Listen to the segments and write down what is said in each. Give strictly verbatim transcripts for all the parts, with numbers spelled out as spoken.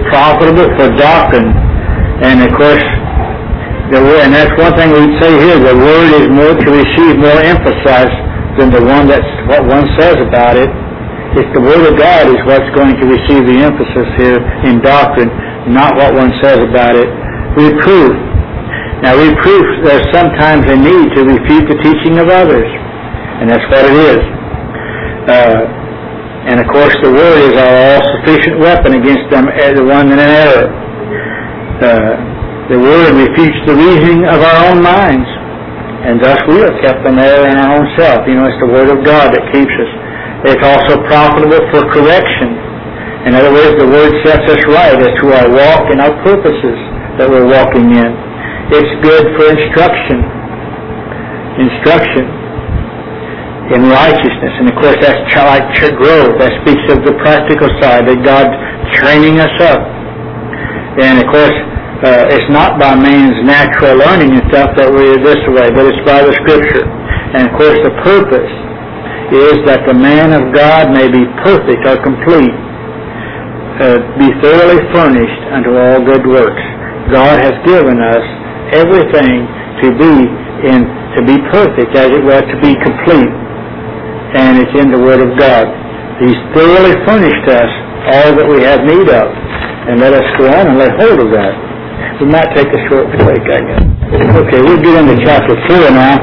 profitable for doctrine. And of course, the word, and that's one thing we'd say here, the word is more to receive, more emphasized than the one that's what one says about it. It's the word of God is what's going to receive the emphasis here in doctrine, not what one says about it. Reproof. Now reproof, there's sometimes a need to refute the teaching of others, and that's what it is. Uh, and of course the word is our all-sufficient weapon against them, the one in an error. Uh, The Word refutes the reasoning of our own minds, and thus we are kept in error in our own self. You know, it's the Word of God that keeps us. It's also profitable for correction. In other words, the Word sets us right as to our walk and our purposes that we're walking in. It's good for instruction. Instruction in righteousness. And of course, that's like growth. That speaks of the practical side, that God's training us up. And of course, Uh, it's not by man's natural learning and stuff that we're this way, but it's by the Scripture. And of course the purpose is that the man of God may be perfect or complete, uh, be thoroughly furnished unto all good works. God has given us everything to be in, to be perfect, as it were, to be complete. And it's in the Word of God. He's thoroughly furnished us all that we have need of. And let us go on and lay hold of that. We might take a short break, I guess. Okay, we'll get into chapter four now.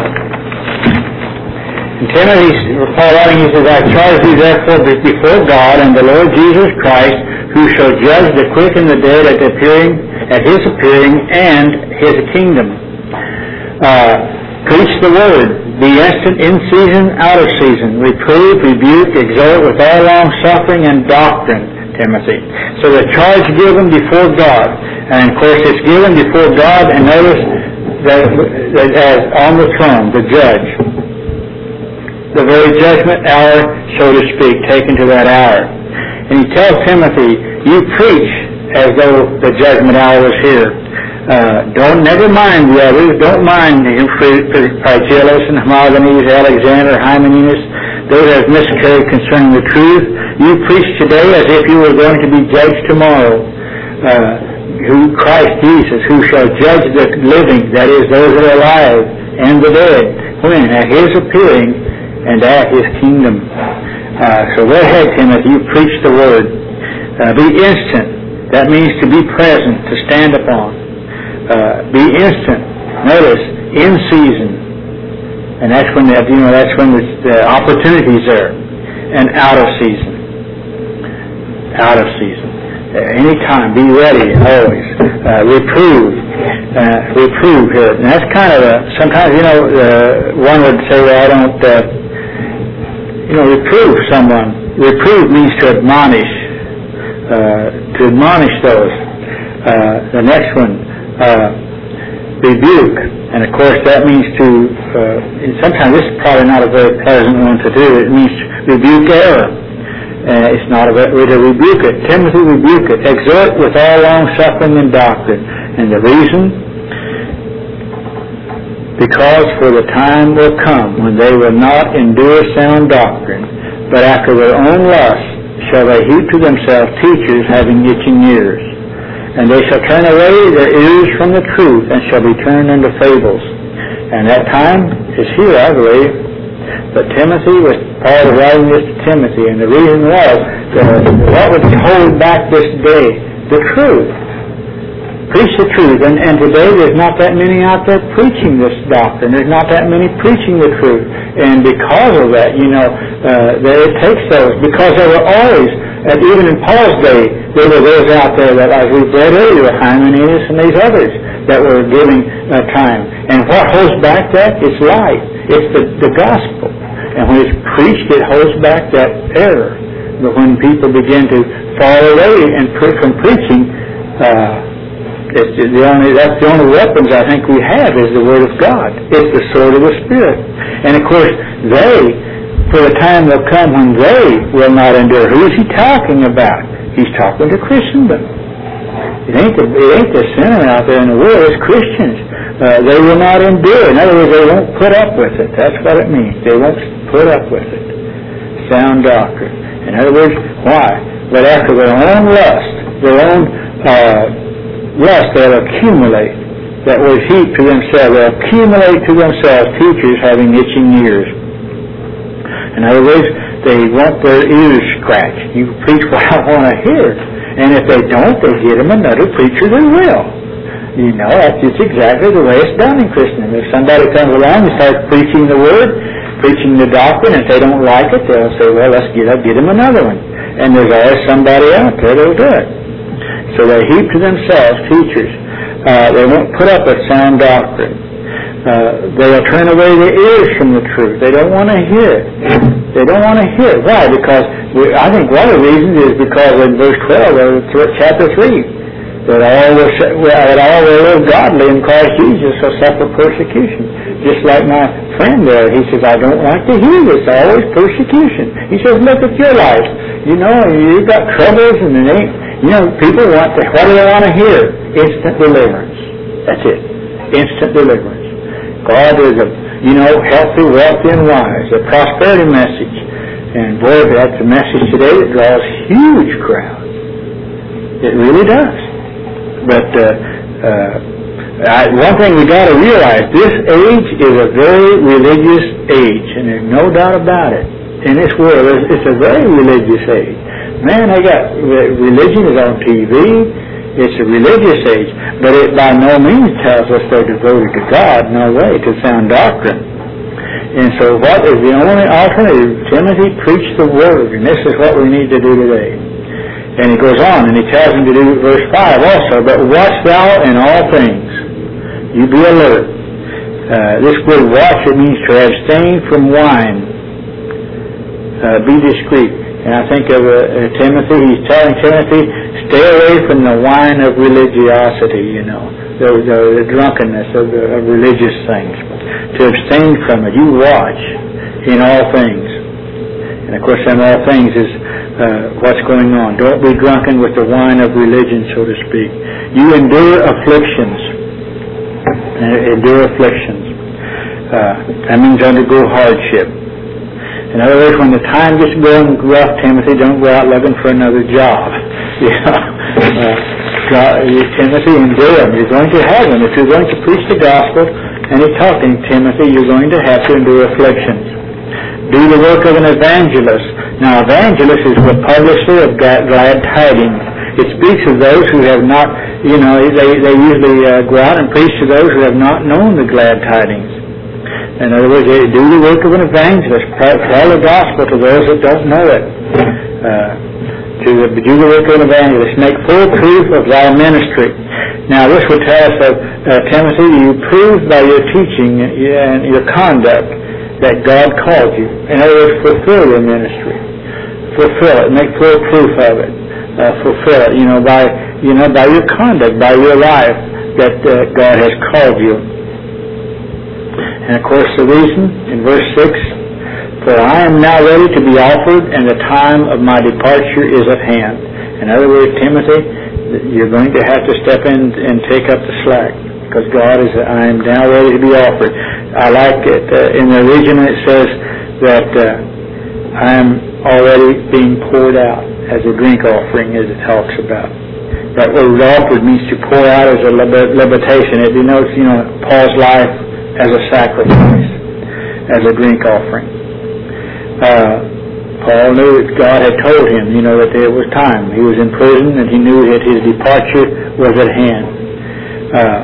In Timothy, Paul writing, he says, I charge thee therefore before God and the Lord Jesus Christ, who shall judge the quick and the dead at the appearing, at his appearing and his kingdom. Uh, preach the word. Be instant in season, out of season. Reprove, rebuke, exhort with all long suffering and doctrine. Timothy. So the charge given before God, and of course it's given before God, and notice that, that as on the throne, the judge, the very judgment hour, so to speak, taken to that hour. And he tells Timothy, you preach as though the judgment hour was here. Uh, don't never mind the others. Don't mind Phygellus and Hermogenes, Alexander, Hymenaeus, those that have miscarried concerning the truth. You preach today as if you were going to be judged tomorrow. Uh, who Christ Jesus, who shall judge the living, that is, those that are alive, and the dead. When? At his appearing and at his kingdom. Uh, so go ahead, Timothy, you preach the word. Uh, be instant. That means to be present, to stand upon. Uh, be instant. Notice, in season. And that's when the, you know, that's when the, the opportunity's there. And out of season. Out of season. Uh, anytime, be ready, always. Uh, reprove. Uh, reprove here. And that's kind of a, sometimes, you know, uh, one would say, well, I don't, uh, you know, reprove someone. Reprove means to admonish. Uh, to admonish those. Uh, the next one, uh, rebuke. And of course that means to, uh, and sometimes this is probably not a very pleasant one to do. It means to rebuke error. Uh, it's not a way to rebuke it. Timothy, rebuke it. Exhort with all long suffering and doctrine. And the reason? Because for the time will come when they will not endure sound doctrine, but after their own lust shall they heap to themselves teachers having itching ears. And they shall turn away their ears from the truth, and shall be turned unto fables. And that time is here, I believe. But Timothy was, Paul was writing this to Timothy, and the reason was, uh, what would hold back this day? The truth. Preach the truth. And, and today there's not that many out there preaching this doctrine. There's not that many preaching the truth. And because of that, you know, uh, there it takes those. Because there were always, and even in Paul's day, there were those out there that, as we've read earlier, Hymenaeus and these others, that were giving uh, time. And what holds back that? It's light. It's the, the gospel. And when it's preached, it holds back that error. But when people begin to fall away and pre- from preaching, uh, it's the only, that's the only weapons I think we have is the Word of God. It's the sword of the Spirit. And of course, they, for the time will come when they will not endure. Who is he talking about? He's talking to Christendom. It ain't the, it ain't the sinner out there in the world, it's Christians. Uh, they will not endure. In other words, they won't put up with it. That's what it means. They won't put up with it. Sound doctrine. In other words, why? But after their own lust, their own uh, lest they'll accumulate. That word heap to themselves. They'll accumulate to themselves teachers having itching ears. In other words, they want their ears scratched. You preach what I want to hear. And if they don't, they get them another preacher that will. You know, that's just exactly the way it's done in Christendom. If somebody comes along and starts preaching the Word, preaching the doctrine, if they don't like it, they'll say, well, let's get, get them another one. And there's always somebody out there that'll do it. So they heap to themselves teachers. Uh, they won't put up with sound doctrine. Uh, they'll turn away their ears from the truth. They don't want to hear it. They don't want to hear it. Why? Because we, I think one of the reasons is because in verse twelve of chapter three, that all will, that all will live godly in Christ Jesus will suffer persecution. Just like my friend there, he says, I don't like to hear this. Always persecution. He says, look at your life. You know, you've got troubles and it ain't. You know, people want to, what do they want to hear? Instant deliverance. That's it. Instant deliverance. God is a, you know, healthy, wealthy, and wise. A prosperity message. And boy, that's a message today that draws huge crowds. It really does. But uh, uh, I, one thing we got to realize, this age is a very religious age, and there's no doubt about it. In this world, it's, it's a very religious age. Man, they got religion is on T V. It's a religious age, but it by no means tells us they're devoted to God. No way, to sound doctrine. And so, what is the only alternative? Timothy, preach the Word, and this is what we need to do today. And he goes on, and he tells him to do verse five also. But watch thou in all things; you be alert. Uh, this word "watch" it means to abstain from wine. Uh, be discreet. And I think of uh, Timothy, he's telling Timothy, stay away from the wine of religiosity, you know, the, the, the drunkenness of, the, of religious things. To abstain from it. You watch in all things. And of course, in all things is uh, what's going on. Don't be drunken with the wine of religion, so to speak. You endure afflictions. Uh, endure afflictions. Uh, that means undergo hardship. In other words, when the time gets going rough, Timothy, don't go out looking for another job. You know, uh, God, you, Timothy, endure them. You're going to have them. If you're going to preach the gospel, and he's talking, Timothy, you're going to have to endure afflictions. Do the work of an evangelist. Now, evangelist is the publisher of glad tidings. It speaks of those who have not, you know, they, they usually uh, go out and preach to those who have not known the glad tidings. In other words, they do the work of an evangelist, tell the gospel to those that don't know it. Uh, to do the work of an evangelist, make full proof of thy ministry. Now, this would tell us that, uh, Timothy, you prove by your teaching and your conduct that God called you. In other words, fulfill your ministry. Fulfill it. Make full proof of it. Uh, fulfill it, you know, by, you know, by your conduct, by your life that uh, God has called you. And of course the reason, in verse six, for I am now ready to be offered, and the time of my departure is at hand. In other words, Timothy, you're going to have to step in and take up the slack, because God is, I am now ready to be offered. I like it, uh, in the original it says that uh, I am already being poured out as a drink offering, as it talks about. That word offered means to pour out as a libatation. It denotes, you know, Paul's life as a sacrifice, as a drink offering. Uh, Paul knew that God had told him, you know, that there was time. He was in prison, and he knew that his departure was at hand. Uh,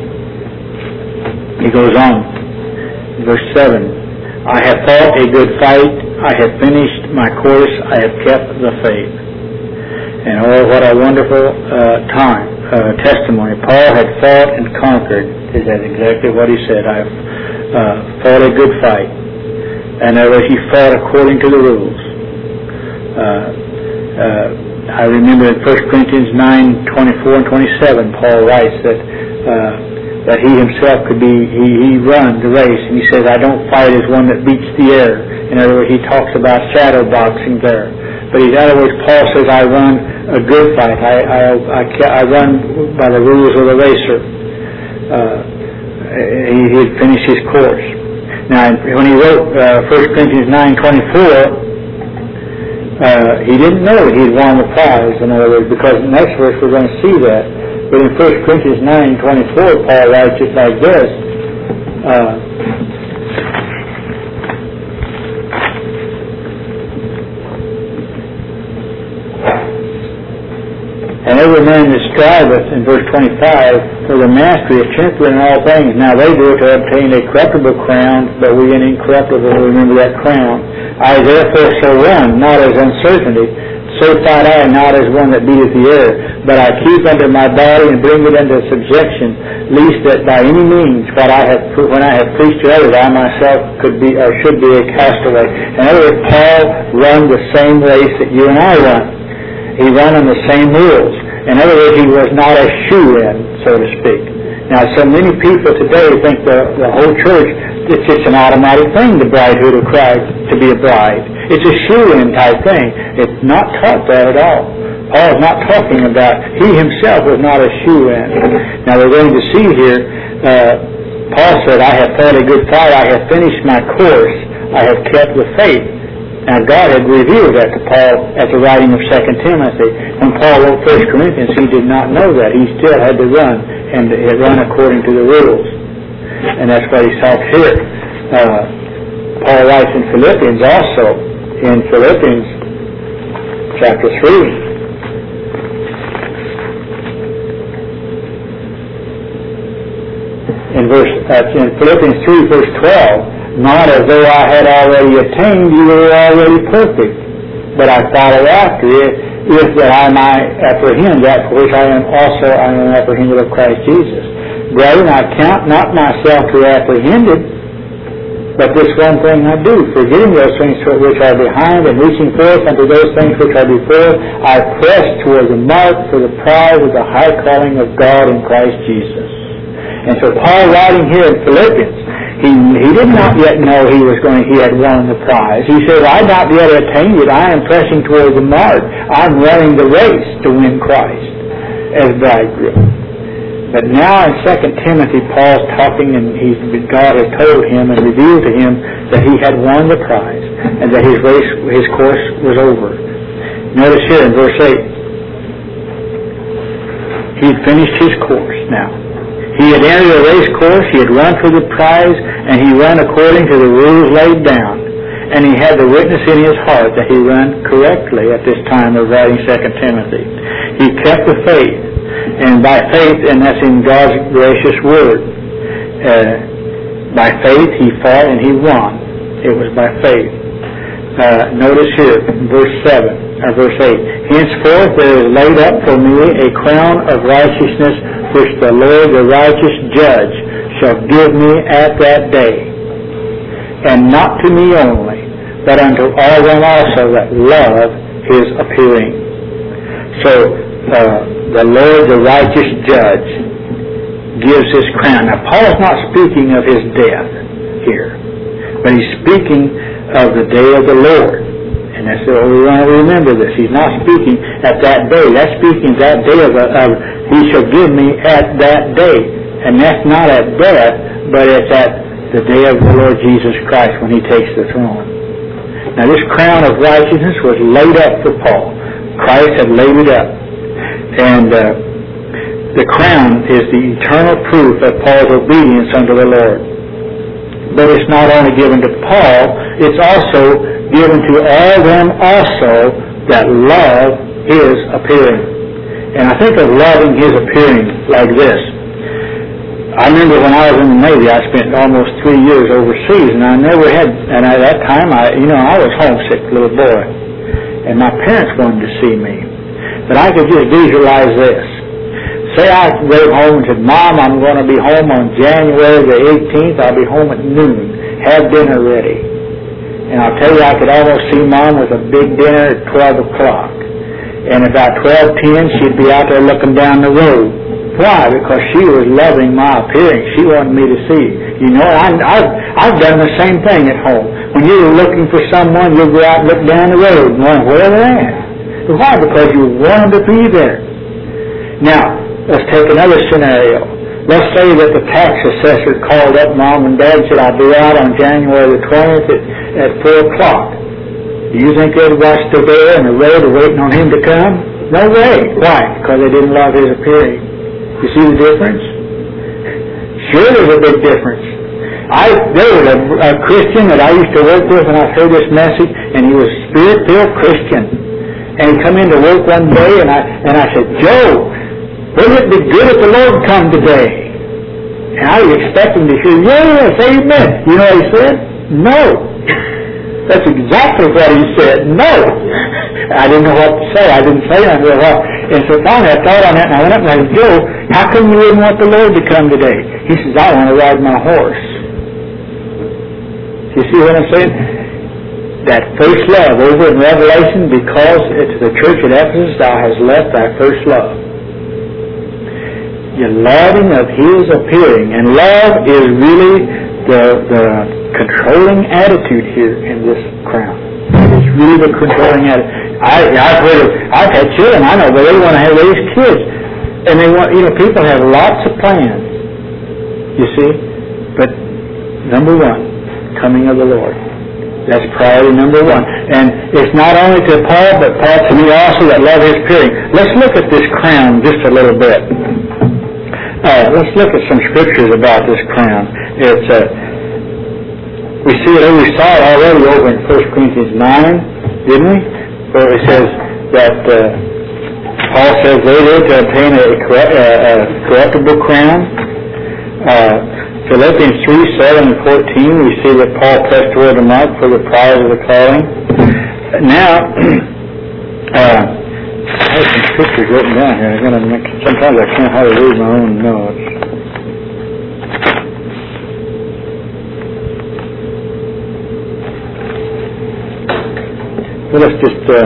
he goes on, verse seven, I have fought a good fight, I have finished my course, I have kept the faith. And oh, what a wonderful uh, time, uh, testimony. Paul had fought and conquered. Is that exactly what he said? I have uh, fought a good fight. And that was, he fought according to the rules. Uh, uh, I remember in First Corinthians nine, twenty-four and twenty-seven, Paul writes that uh, that he himself could be, he, he run the race. And he says, I don't fight as one that beats the air. In other words, he talks about shadow boxing there. But in other words, Paul says, I run a good fight. I, I, I, I run by the rules of the racer. Uh, he had finished his course. Now, when he wrote uh, First Corinthians nine twenty-four, Uh, he didn't know that he'd won the prize, in other words, because in the next verse we're going to see that. But in First Corinthians nine twenty-four, Paul writes it like this. Uh, And every man that striveth, in verse twenty-five, for the mastery of temper in all things. Now they do it to obtain a corruptible crown, but we an incorruptible. Remember that crown. I therefore shall run, not as uncertainty. So fight I, not as one that beateth the air. But I keep under my body and bring it into subjection, lest that by any means what I have, when I have preached to others, I myself could be or should be a castaway. In other words, Paul run the same race that you and I run. He ran on the same rules. In other words, he was not a shoe-in, so to speak. Now, so many people today think the, the whole church, it's just an automatic thing, the bridehood of Christ, to be a bride. It's a shoe-in type thing. It's not taught that at all. Paul's not talking about, he himself was not a shoe-in. Now, we're going to see here, uh, Paul said, I have fought a good fight, I have finished my course, I have kept the faith. Now, God had revealed that to Paul at the writing of Second Timothy. When Paul wrote First Corinthians, he did not know that. He still had to run, and he had run according to the rules. And that's what he talks here. Uh, Paul writes in Philippians also, in Philippians chapter three. In, verse, uh, in Philippians three, verse twelve, not as though I had already attained, you were already perfect. But I follow after it, if that I might apprehend that for which I am also I am apprehended of Christ Jesus. Brethren, I count not myself to apprehended, but this one thing I do, forgetting those things which are behind and reaching forth unto those things which are before, I press toward the mark for the prize of the high calling of God in Christ Jesus. And so Paul, writing here in Philippians, He, he did not yet know he was going. He had won the prize. He said, "I not yet attained it. I am pressing toward the mark. I'm running the race to win Christ as bridegroom." But now in Second Timothy, Paul's talking, and he's, God has told him and revealed to him that he had won the prize and that his race, his course was over. Notice here in verse eight, he'd finished his course now. He had entered a race course, he had run for the prize, and he ran according to the rules laid down. And he had the witness in his heart that he ran correctly at this time of writing Second Timothy. He kept the faith, and by faith, and that's in God's gracious word, uh, by faith he fought and he won. It was by faith. Uh, notice here, verse seven, or verse eight. Henceforth there is laid up for me a crown of righteousness, which the Lord, the righteous judge, shall give me at that day. And not to me only, but unto all them also that love his appearing. So, uh, the Lord, the righteous judge, gives his crown. Now, Paul's not speaking of his death here, but he's speaking of the day of the Lord. And that's what we want to remember this. He's not speaking at that day. That's speaking that day of, of he shall give me at that day. And that's not at death, but it's at the day of the Lord Jesus Christ when he takes the throne. Now this crown of righteousness was laid up for Paul. Christ had laid it up. And uh, the crown is the eternal proof of Paul's obedience unto the Lord. But it's not only given to Paul, it's also given to all them also that love his appearing. And I think of loving his appearing like this. I remember when I was in the Navy, I spent almost three years overseas, and I never had, and at that time, I, you know, I was homesick, little boy. And my parents wanted to see me. But I could just visualize this. Say I wrote home and said, "Mom, I'm going to be home on January the eighteenth. I'll be home at noon. Have dinner ready." And I'll tell you, I could almost see Mom with a big dinner at twelve o'clock. And about twelve ten, she'd be out there looking down the road. Why? Because she was loving my appearing. She wanted me to see. You know, I, I've, I've done the same thing at home. When you're looking for someone, you'll go out and look down the road and wonder where they're at. Why? Because you want them to be there. Now, let's take another scenario. Let's say that the tax assessor called up Mom and Dad and said, "I'll be out on January the twentieth at, at four o'clock. Do you think they'd watch the there and the road are waiting on him to come? No way. Why? Because they didn't love his appearing. You see the difference? Sure, there's a big difference. I there was a, a Christian that I used to work with, and I heard this message, and he was a spirit-filled Christian. And he come into work one day, and I and I said, Joe, wouldn't it be good if the Lord come today? And I was expecting to hear, yes, amen. You know what he said? No. That's exactly what he said. No. I didn't know what to say. I didn't say anything. Well, and so finally I thought on that, and I went up and I said, Joe, how come you wouldn't want the Lord to come today? He says, I want to ride my horse. You see what I'm saying? That first love over in Revelation, because it's the church at Ephesus, thou hast left thy first love. Your loving of his appearing. And love is really the, the controlling attitude here in this crown. It's really the controlling attitude. I, I've heard of, I've had children, I know, but they want to have raised kids. And they want, you know, people have lots of plans. You see? But number one, coming of the Lord. That's priority number one. And it's not only to Paul, but Paul to me also that love his appearing. Let's look at this crown just a little bit. Uh, let's look at some scriptures about this crown. It's uh, we see it. We saw it already over in First Corinthians nine, didn't we? Where it says that uh, Paul says they did to obtain a, corrupt, uh, a corruptible crown. Uh, Philippians three, seven, and fourteen, we see that Paul pressed toward the mark for the prize of the calling. Now, uh, I have some scriptures written down here. I'm gonna make, sometimes I can't hardly read my own notes. Well, let's just uh,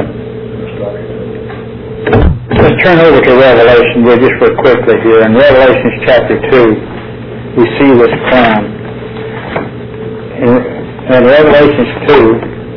let's turn over to Revelation here just for quickly here. In Revelation chapter two, we see this crown. In, in Revelation two,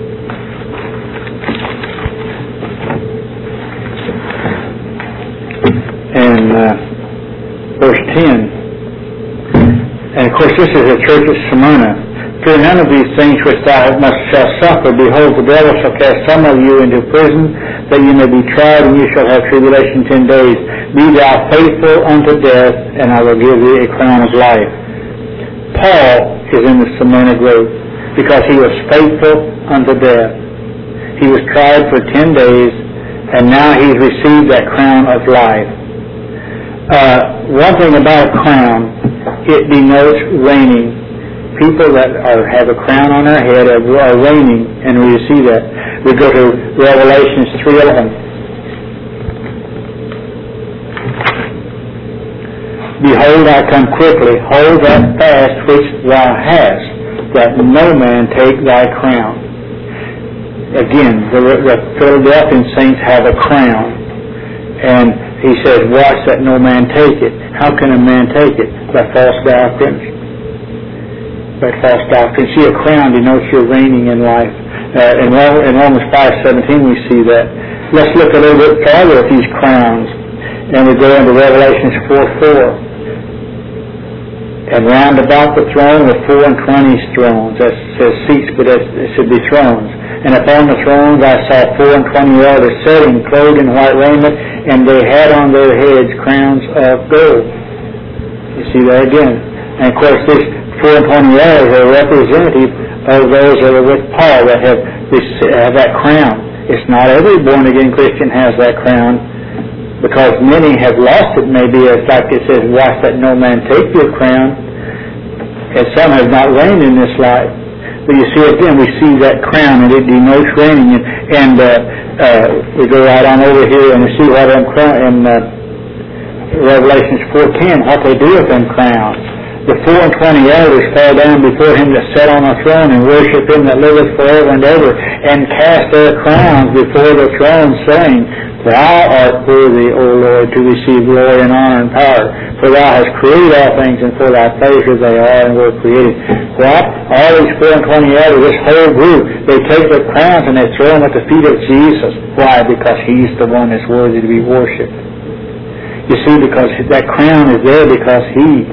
and uh, verse ten, and of course this is the church of Smyrna. Fear none of these things which thou must shall suffer. Behold, the devil shall cast some of you into prison, that you may be tried, and you shall have tribulation ten days. Be thou faithful unto death, and I will give thee a crown of life. Paul is in the Smyrna group because he was faithful unto death. He was tried for ten days, and now he's received that crown of life. Uh, one thing about a crown, it denotes reigning. People that are, have a crown on their head are, are reigning, and we see that. We go to Revelation three eleven. Behold, I come quickly. Hold that fast which thou hast, that no man take thy crown. Again, the, the Philadelphian saints have a crown, and he says, watch that no man take it. How can a man take it? By false doctrines. By false doctrine. See, a crown denotes you're reigning in life. Uh, in, in Romans five seventeen we see that. Let's look a little bit farther at these crowns. And we go into Revelations four four. And round about the throne were four and twenty thrones. That says seats, but it should be thrones. And upon the thrones I saw four and twenty elders sitting, clothed in white raiment, and they had on their heads crowns of gold. You see that again. And of course this four and twenty elders are representative of those that are with Paul that have, this, have that crown. It's not every born-again Christian has that crown, because many have lost it. Maybe it's like it says, watch that no man take your crown, and some have not reigned in this life. But you see, again, we see that crown, and it denotes reigning. And, and uh, uh, we go right on over here and we see what in, in uh, Revelations four ten, what they do with them crowns. The four and twenty elders fell down before him that sat on the throne, and worshipped him that liveth forever and ever, and cast their crowns before the throne, saying, Thou art worthy, O Lord, to receive glory and honor and power, for thou hast created all things, and for thy pleasure they are and were created. What? All these four and twenty elders, this whole group, they take their crowns and they throw them at the feet of Jesus. Why? Because he's the one that's worthy to be worshipped. You see, because that crown is there because he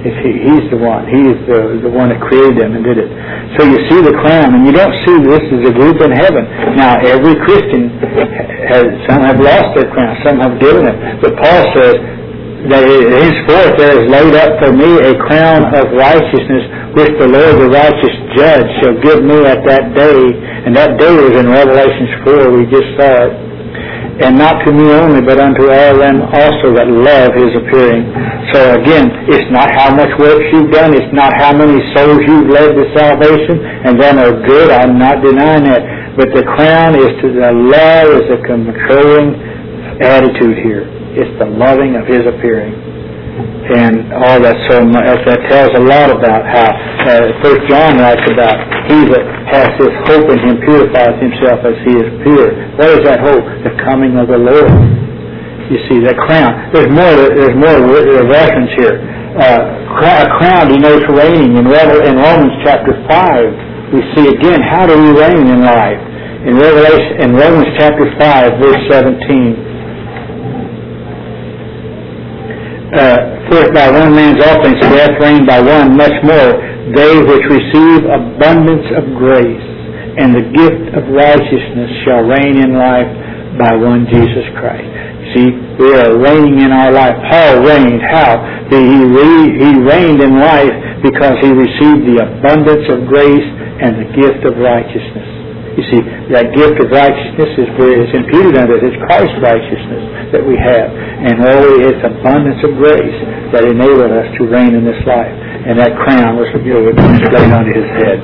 It's he, he's the one. He's the, the one that created them and did it. So you see the crown, and you don't see this as a group in heaven. Now, every Christian has, some have lost their crown, some have given it. But Paul says that henceforth there is laid up for me a crown of righteousness, which the Lord, the righteous judge, shall give me at that day. And that day was in Revelation four. We just saw it. And not to me only, but unto all them also that love his appearing. So again, it's not how much work you've done, it's not how many souls you've led to salvation, and them are good, I'm not denying that. But the crown is to the love, is the controlling attitude here. It's the loving of his appearing. And all that so much, that tells a lot about how uh, First John writes about he that has this hope in him purifies himself as he is pure. What is that hope? The coming of the Lord. You see, that crown. There's more. There's more reference here. Uh, a crown denotes reigning. In, in Romans chapter five, we see again how do we reign in life. In Revelation, in Romans chapter five, verse seventeen. Uh, first by one man's offense death reigned by one, much more they which receive abundance of grace and the gift of righteousness shall reign in life by one Jesus Christ. See, we are reigning in our life. Paul reigned how? He, re, he reigned in life because he received the abundance of grace and the gift of righteousness. You see, that gift of righteousness is where it's imputed unto us. It's Christ's righteousness that we have. And only it's abundance of grace that enabled us to reign in this life. And that crown was laid onto his head.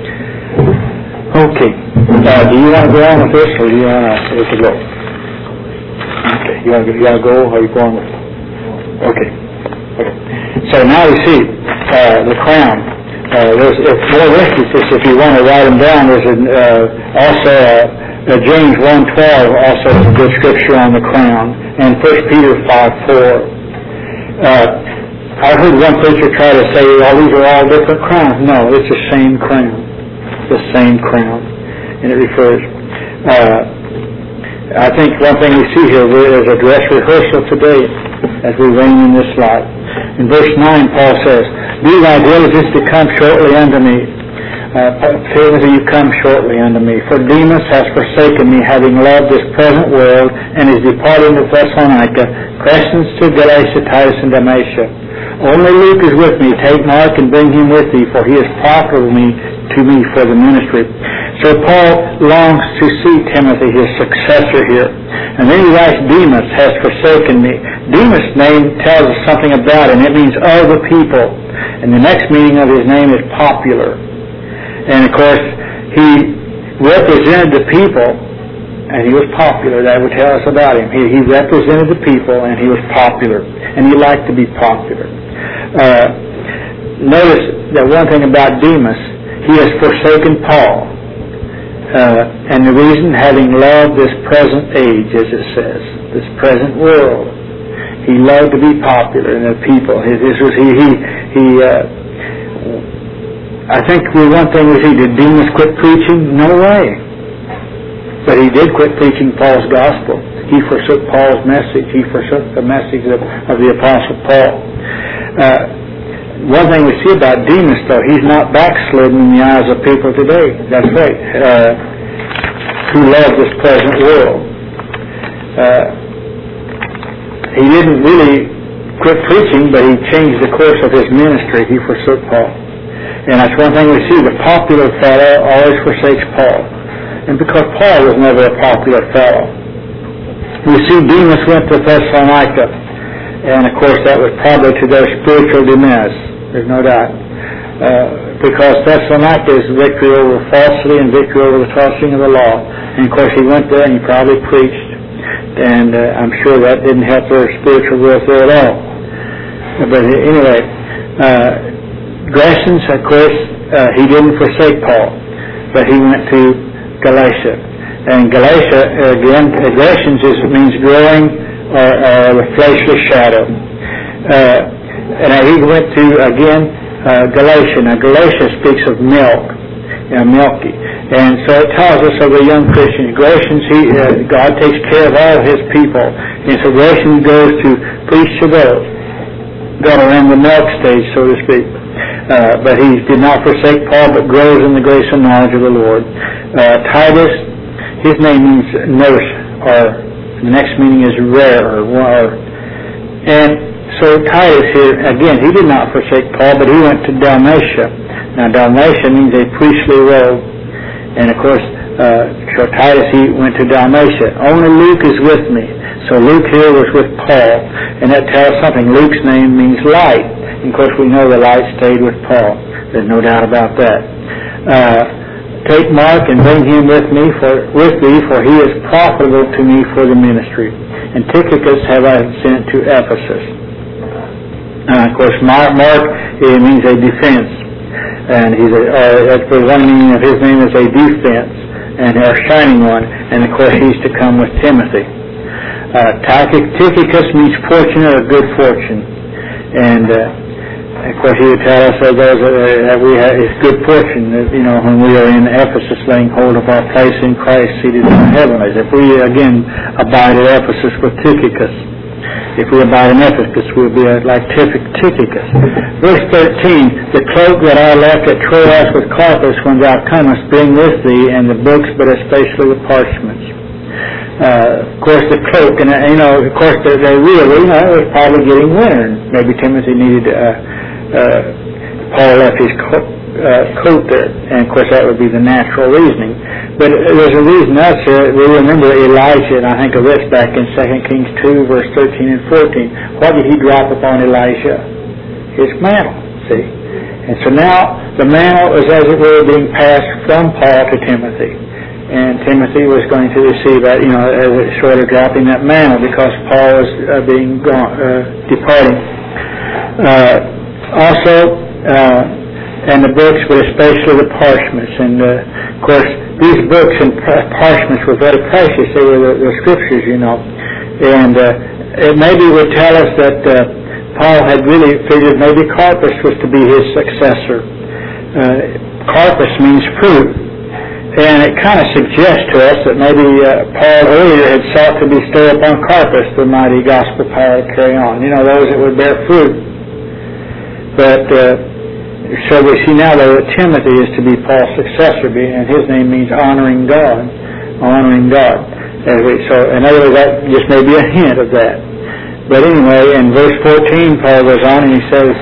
Okay. Uh, do you want to go on with this, or do you want to go? Okay. You want to, you want to go, or are you going with? Okay. Okay. So now we see uh, the crown. Uh, there's if more references if you want to write them down. There's an, uh, also uh, uh, James one twelve also is a good scripture on the crown, and First Peter five four. Uh, I heard one preacher try to say, "Oh, these are all different crowns." No, it's the same crown, the same crown, and it refers. Uh, I think one thing we see here is a dress rehearsal today as we reign in this life. In verse nine, Paul says, "Do thy diligence to come shortly unto me. Uh, you come shortly unto me. For Demas has forsaken me, having loved this present world, and is departing to Thessalonica. Crescens to Galatia, Titus, and Dalmatia. Only Luke is with me. Take Mark and bring him with thee, for he is profitable me to me for the ministry." So Paul longs to see Timothy, his successor here. And then he writes, "Demas has forsaken me." Demas' name tells us something about him. It means of the people. And the next meaning of his name is popular. And of course, he represented the people, and he was popular. That would tell us about him. He, he represented the people, and he was popular. And he liked to be popular. Uh, notice that one thing about Demas, he has forsaken Paul. Uh, and the reason, having loved this present age, as it says, this present world, he loved to be popular in the people. This was he. He. he uh, I think the one thing was he did Demas quit preaching? No way. But he did quit preaching Paul's gospel. He forsook Paul's message. He forsook the message of, of the Apostle Paul. Uh, One thing we see about Demas, though, he's not backslidden in the eyes of people today. That's right. Uh, who love this present world. Uh, he didn't really quit preaching, but he changed the course of his ministry. He forsook Paul. And that's one thing we see. The popular fellow always forsakes Paul. And because Paul was never a popular fellow. We see Demas went to Thessalonica. And of course that was probably to their spiritual demise. There's no doubt. Uh, because Thessalonica is victory over falsity and victory over the tossing of the law. And of course he went there and he probably preached. And uh, I'm sure that didn't help their spiritual growth there at all. But anyway, uh, Crescens, of course, uh, he didn't forsake Paul. But he went to Galatia. And Galatia, again, Crescens is, means growing or, or the fleshly shadow. Uh, and he went to, again, uh, Galatia. Now, Galatia speaks of milk, you know, milky. And so it tells us of the young Christians. Galatians, he, uh, God takes care of all his people. And so Galatians goes to preach to those. got around the milk stage, so to speak. Uh, but he did not forsake Paul, but grows in the grace and knowledge of the Lord. Uh, Titus, his name means nurse, or the next meaning is rare, or, or and so Titus here, again, he did not forsake Paul, but he went to Dalmatia. Now Dalmatia means a priestly robe, and of course, uh, so Titus, he went to Dalmatia. Only Luke is with me. So Luke here was with Paul, and that tells something. Luke's name means light. And of course, we know the light stayed with Paul. There's no doubt about that. Uh, Take Mark and bring him with me for with thee, for he is profitable to me for the ministry. And Tychicus have I sent to Ephesus. Uh, of course, Mark, Mark it means a defense, and he's a, uh, for one meaning of his name is a defense, and our shining one. And of course, he's to come with Timothy. Uh, Tychicus means fortune or good fortune, and uh, of course, he would tell us that, those, uh, that we have it's good fortune, that, you know, when we are in Ephesus, laying hold of our place in Christ, seated in the heavenlies. If we again abide at Ephesus with Tychicus. If we abide in Ephesus, we'll be like Tychicus. Verse thirteen, the cloak that I left at Troas with Carpus when thou comest, bring with thee, and the books, but especially the parchments. Uh, of course, the cloak, and uh, you know, of course, they, they really, you know, it was probably getting winter. Maybe Timothy needed, uh, uh, Paul left his coat, uh, coat there, and of course, that would be the natural reasoning. But there's a reason else here. We remember Elijah, and I think of this back in Second Kings two, verse thirteen and fourteen. What did he drop upon Elijah? His mantle, see? And so now, the mantle is, as it were, being passed from Paul to Timothy. And Timothy was going to receive that, you know, as a sort of dropping that mantle, because Paul was uh, being gone, uh, departing. Uh, also, uh, and the books, but especially the parchments. And, uh, of course, these books and parchments were very precious. They were the, the scriptures, you know. And uh, it maybe would tell us that uh, Paul had really figured maybe Carpus was to be his successor. Uh, Carpus means fruit. And it kind of suggests to us that maybe uh, Paul earlier had sought to bestow upon Carpus the mighty gospel power to carry on. You know, those that would bear fruit. But... Uh, So we see now that Timothy is to be Paul's successor, and his name means honoring God, honoring God. As we, so, in other words, that just may be a hint of that. But anyway, in verse fourteen, Paul goes on and he says,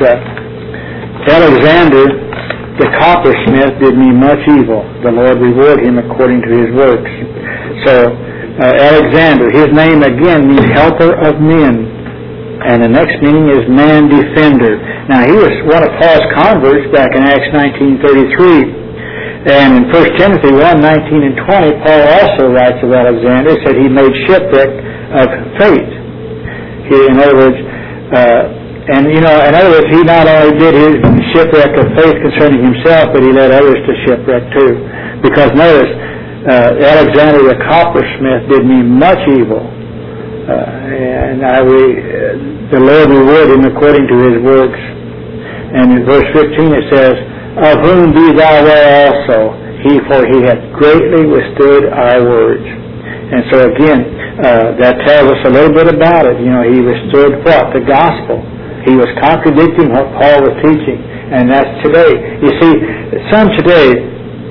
uh, Alexander, the coppersmith, did me much evil. The Lord reward him according to his works. So, uh, Alexander, his name again means helper of men. And the next meaning is man defender. Now, he was one of Paul's converts back in Acts nineteen thirty-three. And in First Timothy one, nineteen and twenty, Paul also writes of Alexander, said he made shipwreck of faith. He, in other words, uh, and you know, in other words, he not only did his shipwreck of faith concerning himself, but he led others to shipwreck too. Because notice, uh, Alexander the coppersmith did me much evil. Uh, and I re, uh, the Lord reward him according to his works. And in verse fifteen it says, of whom be thou aware also, he for he hath greatly withstood our words. And so again, uh, that tells us a little bit about it. You know, he withstood what? The gospel. He was contradicting what Paul was teaching. And that's today. You see, some today,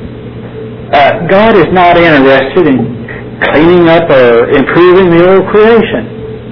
uh, God is not interested in cleaning up or improving the old creation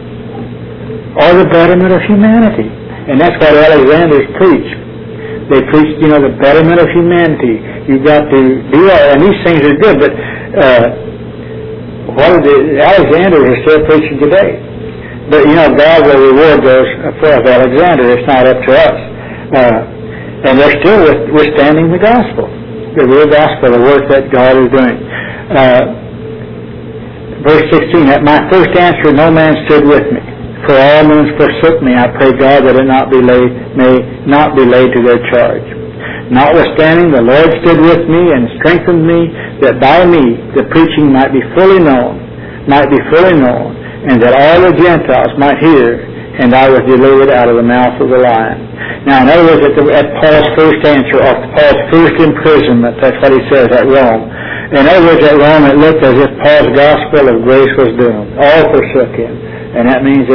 or the betterment of humanity. And that's what Alexander's preached. They preached, you know, the betterment of humanity. You've got to do all, and these things are good, but uh, what are the, Alexander is still preaching today. But, you know, God will reward those for Alexander. It's not up to us. Uh, and they're still with, withstanding the gospel, the real gospel, the work that God is doing. Uh, Verse sixteen, at my first answer no man stood with me, for all men forsook me. I pray God that it not be laid, may not be laid to their charge. Notwithstanding, the Lord stood with me and strengthened me, that by me the preaching might be fully known, might be fully known, and that all the Gentiles might hear, and I was delivered out of the mouth of the lion. Now, in other words, at, the, at Paul's first answer, or Paul's first imprisonment, that's what he says at Rome. In other words, at Rome, it looked as if Paul's gospel of grace was doomed. All forsook him. And that means that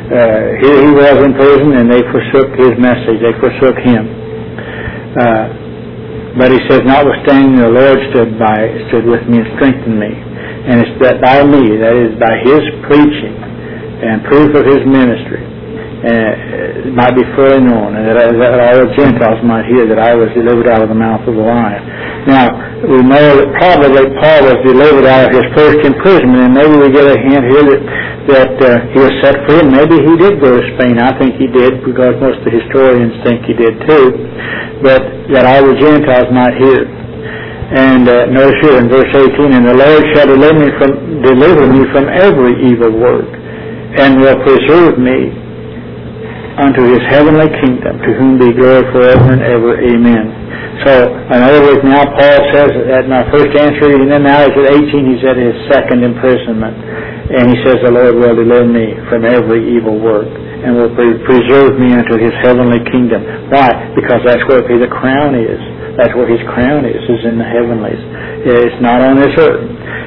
Uh, here he was in prison, and they forsook his message. They forsook him. Uh, but he says, notwithstanding, the Lord stood by, stood with me and strengthened me. And it's that by me, that is by his preaching and proof of his ministry, uh, it might be fully known, and that, that all the Gentiles might hear that I was delivered out of the mouth of the lion. Now, we know that probably Paul was delivered out of his first imprisonment, and maybe we get a hint here that, that uh, he was set free, and maybe he did go to Spain. I think he did, because most of the historians think he did too, but that all the Gentiles might hear. And uh, notice here in verse eighteen, and the Lord shall deliver me from, deliver me from every evil work, and will preserve me unto his heavenly kingdom, to whom be glory forever and ever. Amen. So, in other words, now Paul says at my first answer, and then now he's at eighteen, he's at his second imprisonment. And he says, the Lord will deliver me from every evil work, and will pre- preserve me unto his heavenly kingdom. Why? Because that's where the crown is. That's where his crown is, is in the heavenlies. It's not on this earth.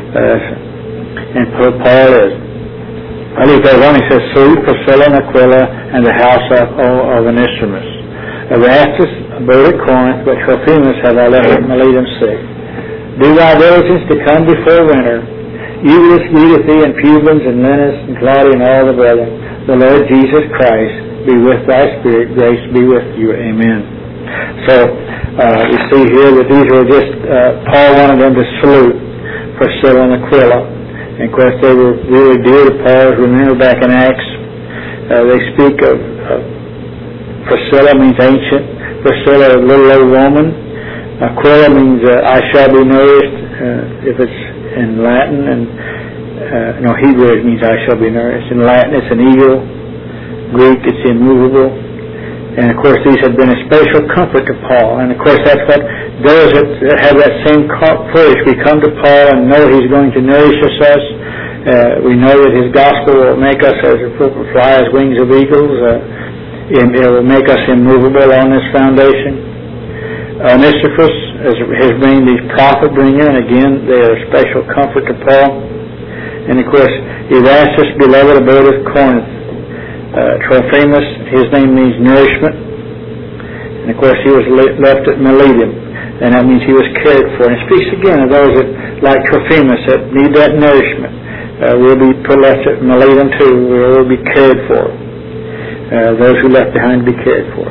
Uh, and Paul is. Well, he goes on, he says, salute Priscilla and Aquila and the house of, of Onesimus. Erastus abode at Corinth, but Trophimus have I left at Miletum sick. Do thy diligence to come before winter. Eubulus greeteth thee, and Publius and Linus and Claudia and all the brethren. The Lord Jesus Christ be with thy spirit. Grace be with you. Amen. So, uh, we see here that these were just, uh, Paul wanted them to salute Priscilla and Aquila. And of course, they were really dear to Paul. Remember back in Acts, uh, they speak of, of Priscilla means ancient. Priscilla, a little old woman. Aquila means uh, I shall be nourished, uh, if it's in Latin. And uh, no, Hebrew it means I shall be nourished. In Latin, it's an eagle. Greek, it's immovable. And of course, these had been a special comfort to Paul. And of course, that's what those that have that same courage. We come to Paul and know he's going to nourish us. Uh, we know that his gospel will make us as fly as wings of eagles. Uh, and it will make us immovable on this foundation. Onesiphorus has been these prophet bringer, and again, they are a special comfort to Paul. And of course, Erastus, beloved, abode at Corinth. Uh, Trophimus, his name means nourishment. And of course, he was left at Miletum, and that means he was cared for. And it speaks again of those that, like Trophimus, that need that nourishment. Uh, we'll be put left at Miletum too. We'll be cared for. Uh, those who left behind to be cared for.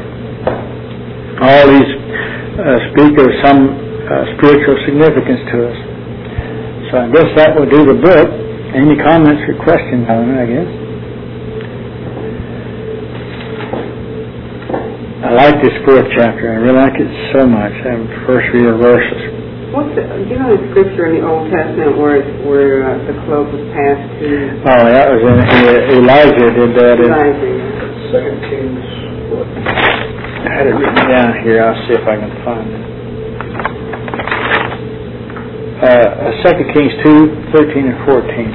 All these uh, speak of some uh, spiritual significance to us. So I guess that will do the book. Any comments or questions on it, I guess? I like this fourth chapter. I really like it so much. I'm first reading verses. What's the, do you know the scripture in the Old Testament where where uh, the cloak was passed to? Oh, that was in uh, Elijah did that. Elijah. Second Kings. What? I had it written down here. I'll see if I can find it. Uh, Second Kings two, thirteen and fourteen.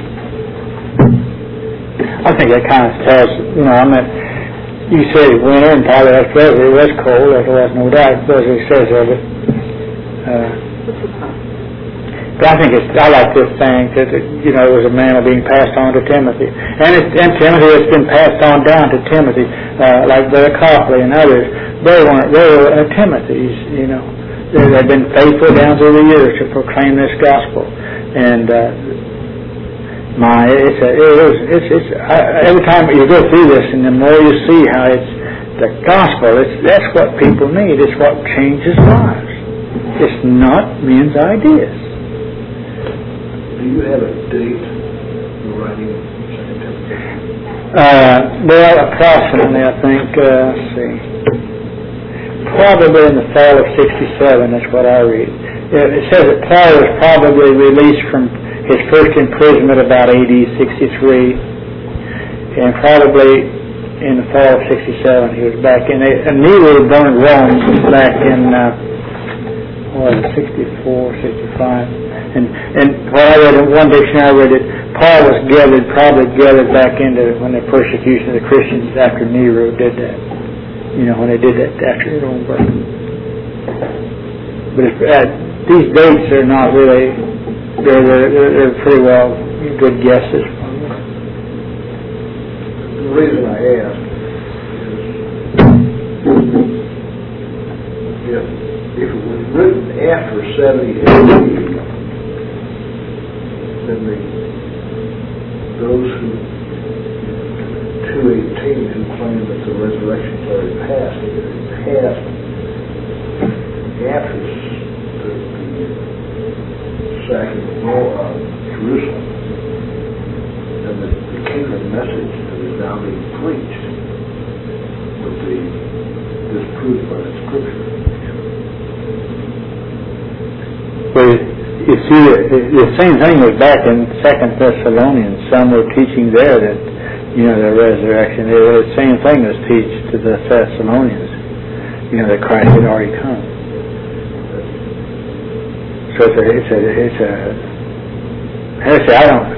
I think that kind of tells, you know, I mean, you say winter, and probably that's right. It was cold, there was no doubt, as it says of it. Uh, but I think it's, I like this thing that, you know, it was a mantle being passed on to Timothy. And, it, and Timothy, it's been passed on down to Timothy, uh, like Brother Copley and others. They weren't, they were uh, Timothy's, you know. They, they've been faithful down through the years to proclaim this gospel. And, uh, My, it's a, it is, it's, it's, I, every time you go through this, and the more you see how it's the gospel, it's, that's what people need. It's what changes lives. It's not men's ideas. Do you have a date for writing Second Timothy? Uh, well, approximately, I think, uh, let's see, probably in the fall of sixty-seven, that's what I read. It, it says that Paul was probably released from his first imprisonment about A D sixty-three, and probably in the fall of sixty-seven he was back in. And Nero burned Rome back in uh, what was it, sixty-four, sixty-five. And and what I read in one dictionary, I read it. Paul was gathered, probably gathered back into when the persecution of the Christians after Nero did that. You know, when they did that after Rome burned. But it's, uh, these dates are not really. They're, they're, they're pretty well good guesses. Well, reason I ask is if, if it was written after seventy A D, then the, those who, two eighteen, who claim that the resurrection's already passed, if it passed after the, the sacking of uh, Jerusalem, then the, the kingdom message that is now being preached would be disproved by the Scripture. Well, you see, the same thing was back in Second Thessalonians. Some were teaching there that, you know, the resurrection. It was the same thing as teach to the Thessalonians, you know, that Christ had already come. So it's a, it's a, it's a, actually, I don't,